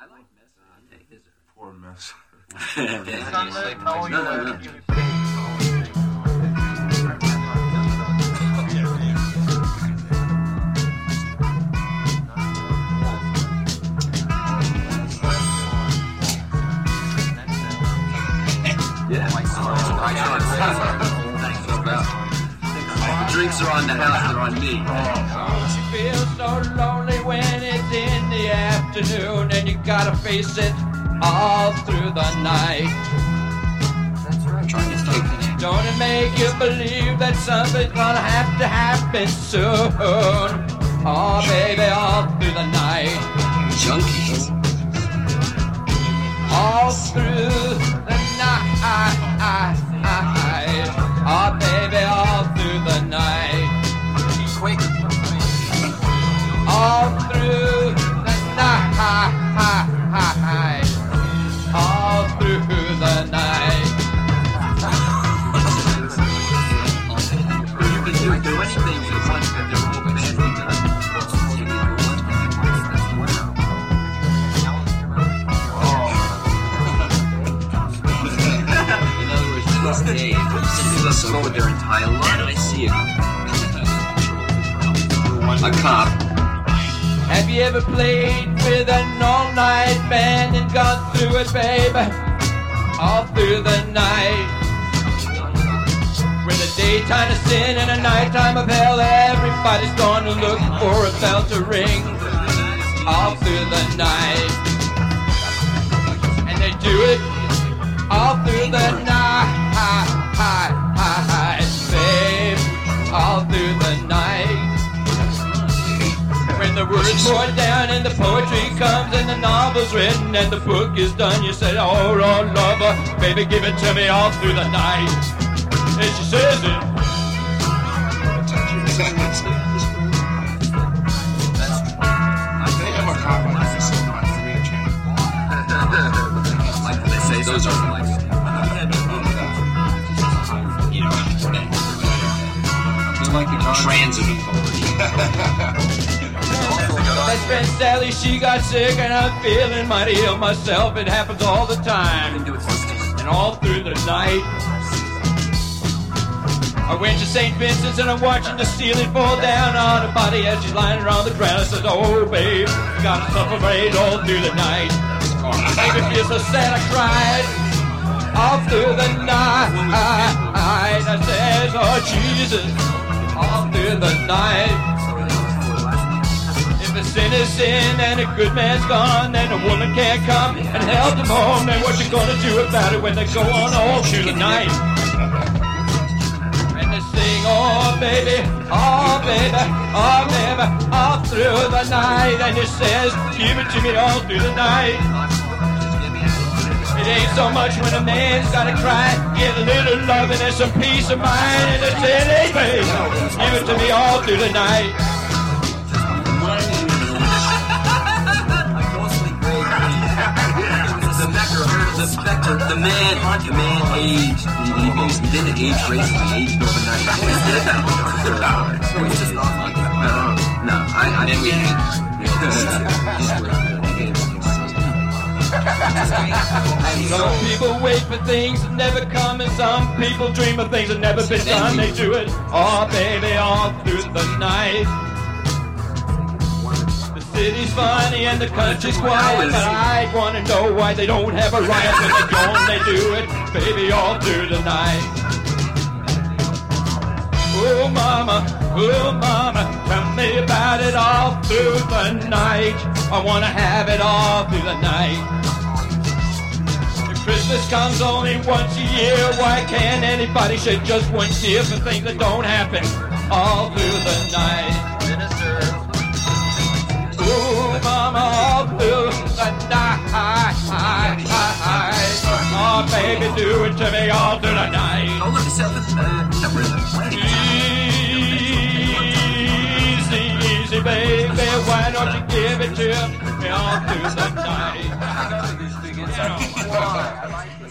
I like mess. I'll take his. Poor mess. The drinks are on the house, they're on me. She feels so lonely when it's in the afternoon, and you gotta face it all through the night. That's right. Don't it make you believe that something's gonna have to happen soon? Oh, baby, all through the night. Junkies. All through the night. Oh, baby, all through the night. Quick. All through the night. All through the night. You can do anything for fun, but they're all badly done. In other words, this day, they look forward their entire life. I see it. A cop. Have you ever played with an all-night band and gone through it, babe? All through the night. With a daytime of sin and a nighttime of hell, everybody's gonna look for a bell to ring. All through the night. And they do it all through the night, babe. All through the night. When the words pour down and the poetry comes and the novel's written and the book is done, you say, oh, Lord, lover, baby, give it to me all through the night. And she says it. They have a cop on this on 3 channel. Like they say, those are like. You know, they're like the transit authority. Best friend Sally, she got sick and I'm feeling mighty ill myself. It happens all the time and all through the night. I went to St. Vincent's and I'm watching the ceiling fall down on her body as she's lying around the ground. I said, oh babe, gotta suffocate all through the night. Oh, it made me feel so sad I cried all through the night. I said, oh Jesus, all through the night. If a sin is sin and a good man's gone, then a woman can't come and help him home. Then what you gonna do about it when they go on all through the night? And they sing, oh baby, oh baby, oh baby, all through the night. And it says, give it to me all through the night. It ain't so much when a man's gotta cry, get a little loving and some peace of mind. And it says, hey baby, give it to me all through the night. The man aged. He didn't age gracefully. He aged overnight. No, I didn't. Some people wait for things that never come, and some people dream of things that never been done. They do it, oh baby, all through the night. City's funny and the country's quiet, but I wanna know why they don't have a riot when they go and they do it, baby, all through the night. Oh mama, tell me about it all through the night. I wanna have it all through the night. If Christmas comes only once a year, why can't anybody shed just one tear for things that don't happen all through the night? Oh, mama, all through the night. Oh, baby, do it to me all through the night. Oh, look, it's Easy, baby, why don't you give it to me all through the night?